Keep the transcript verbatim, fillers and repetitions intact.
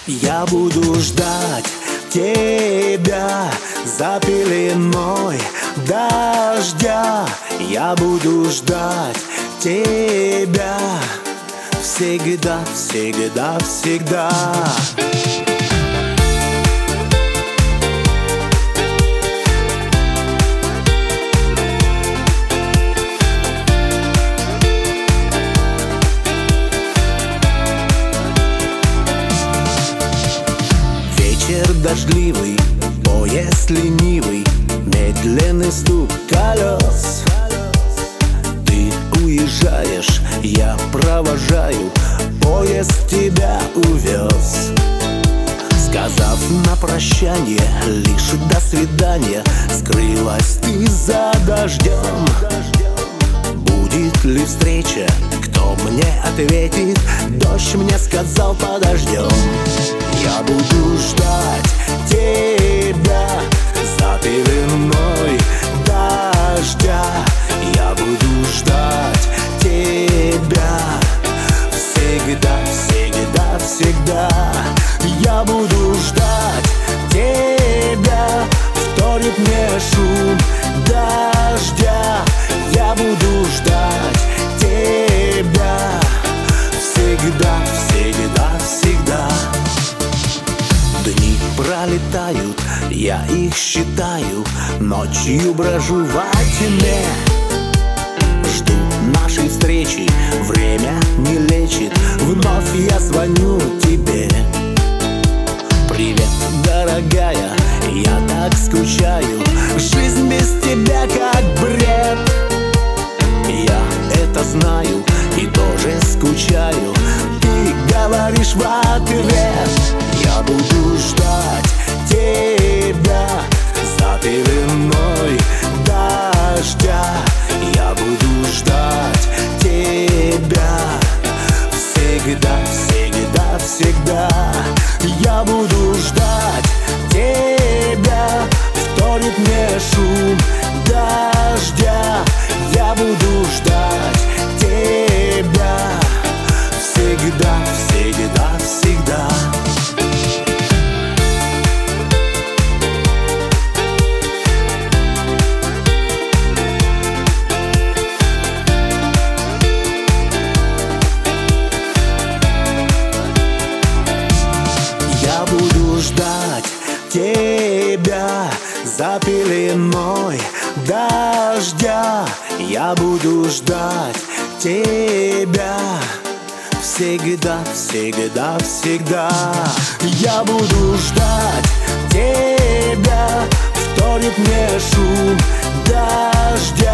Я буду ждать тебя за пеленой дождя. Я буду ждать тебя всегда, всегда, всегда. Вечер дождливый, поезд ленивый, медленный стук колес. Ты уезжаешь, я провожаю, поезд тебя увез. Сказав на прощание лишь до свидания, скрылась ты за дождем. Будет ли встреча, кто мне ответит? Дождь мне сказал, подождем. Я буду ждать тебя за пеленой дождя. Я буду ждать тебя всегда, всегда, всегда. Я буду ждать тебя, вторит мне шум дождя. Я буду ждать тебя всегда, всегда, всегда. Дни пролетают, я их считаю, ночью брожу во тьме. Жду нашей встречи, время не лечит, вновь я звоню тебе. Привет, дорогая, я так скучаю, жизнь без тебя как бред. Я это знаю и тоже скучаю, ты говоришь в ответ. Я буду ждать тебя за пеленой дождя. Я буду ждать тебя всегда, всегда, всегда. Я буду ждать тебя, вторит мне шум дождя. Я буду ждать тебя всегда, всегда, всегда. Я буду ждать тебя за пеленой дождя. Я буду ждать тебя всегда, всегда, всегда. Я буду ждать тебя, вторит мне шум дождя.